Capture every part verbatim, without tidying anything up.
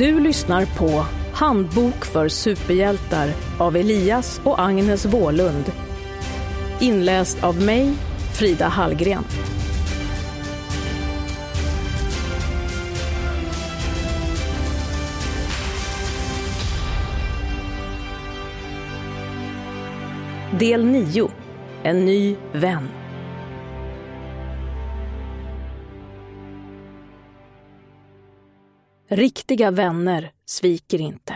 Du lyssnar på Handbok för superhjältar av Elias och Agnes Wåhlund. Inläst av mig, Frida Hallgren. Del nio. En ny vän. Riktiga vänner sviker inte.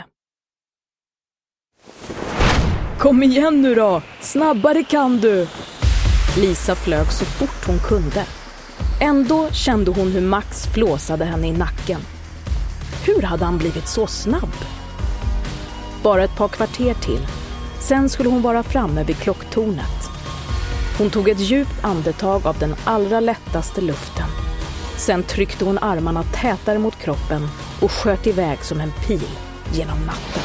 Kom igen nu då! Snabbare kan du! Lisa flög så fort hon kunde. Ändå kände hon hur Max flåsade henne i nacken. Hur hade han blivit så snabb? Bara ett par kvarter till. Sen skulle hon vara framme vid klocktornet. Hon tog ett djupt andetag av den allra lättaste luften. Sen tryckte hon armarna tätare mot kroppen och sköt iväg som en pil genom natten.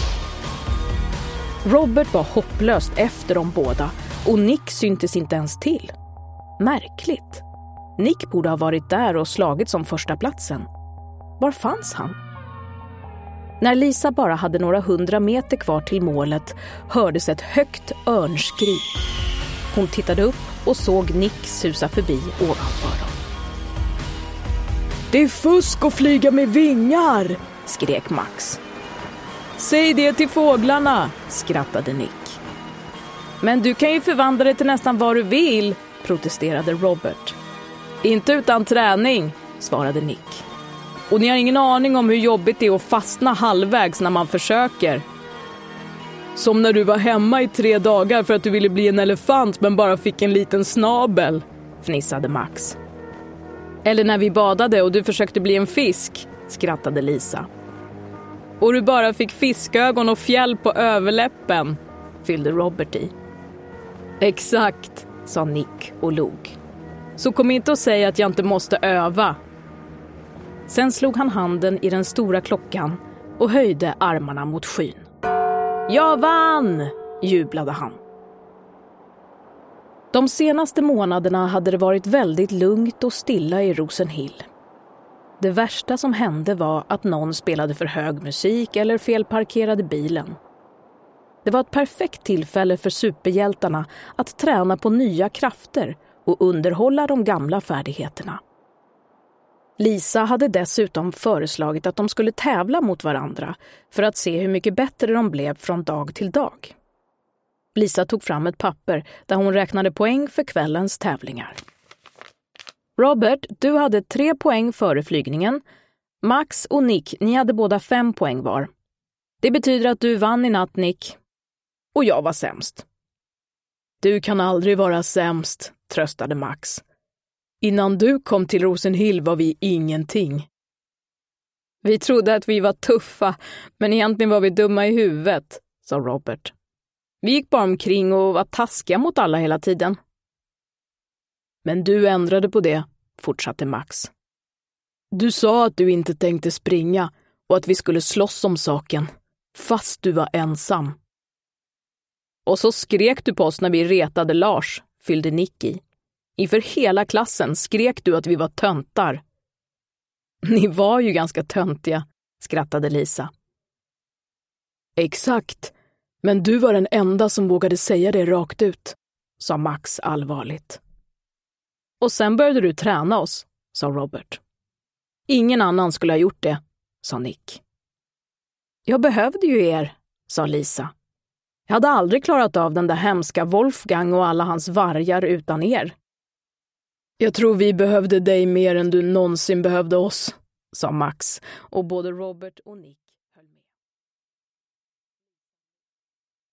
Robert var hopplöst efter dem båda och Nick syntes inte ens till. Märkligt. Nick borde ha varit där och slagit som första platsen. Var fanns han? När Lisa bara hade några hundra meter kvar till målet hördes ett högt örnskri. Hon tittade upp och såg Nick susa förbi ovanför dem. Det är fusk att flyga med vingar, skrek Max. Säg det till fåglarna, skrattade Nick. Men du kan ju förvandla det till nästan vad du vill, protesterade Robert. Inte utan träning, svarade Nick. Och ni har ingen aning om hur jobbigt det är att fastna halvvägs när man försöker. Som när du var hemma i tre dagar för att du ville bli en elefant men bara fick en liten snabel, fnissade Max. Eller när vi badade och du försökte bli en fisk, skrattade Lisa. Och du bara fick fiskögon och fjäll på överläppen, fyllde Robert i. Exakt, sa Nick och log. Så kom inte och säg att jag inte måste öva. Sen slog han handen i den stora klockan och höjde armarna mot skyn. Jag vann, jublade han. De senaste månaderna hade det varit väldigt lugnt och stilla i Rosenhill. Det värsta som hände var att någon spelade för hög musik eller felparkerade bilen. Det var ett perfekt tillfälle för superhjältarna att träna på nya krafter och underhålla de gamla färdigheterna. Lisa hade dessutom föreslagit att de skulle tävla mot varandra för att se hur mycket bättre de blev från dag till dag. Lisa tog fram ett papper där hon räknade poäng för kvällens tävlingar. Robert, du hade tre poäng före flygningen. Max och Nick, ni hade båda fem poäng var. Det betyder att du vann i natt, Nick. Och jag var sämst. Du kan aldrig vara sämst, tröstade Max. Innan du kom till Rosenhill var vi ingenting. Vi trodde att vi var tuffa, men egentligen var vi dumma i huvudet, sa Robert. Vi gick bara omkring och var taskiga mot alla hela tiden. Men du ändrade på det, fortsatte Max. Du sa att du inte tänkte springa och att vi skulle slåss om saken, fast du var ensam. Och så skrek du på oss när vi retade Lars, fyllde Nick i. Inför hela klassen skrek du att vi var töntar. Ni var ju ganska töntiga, skrattade Lisa. Exakt, men du var den enda som vågade säga det rakt ut, sa Max allvarligt. Och sen började du träna oss, sa Robert. Ingen annan skulle ha gjort det, sa Nick. Jag behövde ju er, sa Lisa. Jag hade aldrig klarat av den där hemska Wolfgang och alla hans vargar utan er. Jag tror vi behövde dig mer än du någonsin behövde oss, sa Max, och både Robert och Nick